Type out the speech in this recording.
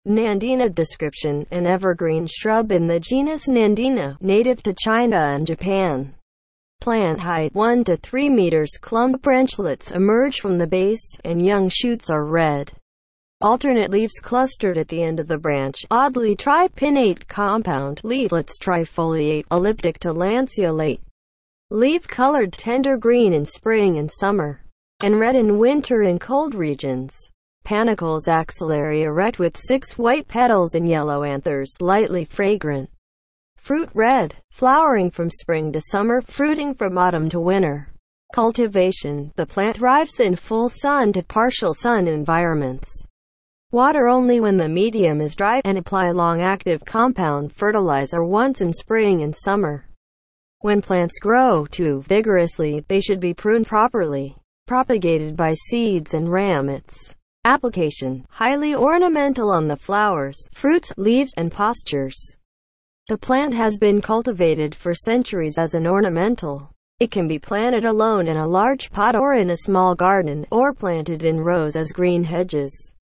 Nandina description: an evergreen shrub in the genus Nandina, native to China and Japan. Plant height 1 to 3 meters. Clump branchlets emerge from the base, and young shoots are red. Alternate leaves clustered at the end of the branch. Oddly tripinnate compound. Leaflets trifoliate, elliptic to lanceolate. Leaf colored tender green in spring and summer, and red in winter in cold regions. Panicles axillary erect with 6 white petals and yellow anthers, lightly fragrant. Fruit red, flowering from spring to summer, fruiting from autumn to winter. Cultivation: the plant thrives in full sun to partial sun environments. Water only when the medium is dry, and apply long-active compound fertilizer once in spring and summer. When plants grow too vigorously, they should be pruned properly. Propagated by seeds and ramets. Application: highly ornamental on the flowers, fruits, leaves, and postures. The plant has been cultivated for centuries as an ornamental. It can be planted alone in a large pot or in a small garden, or planted in rows as green hedges.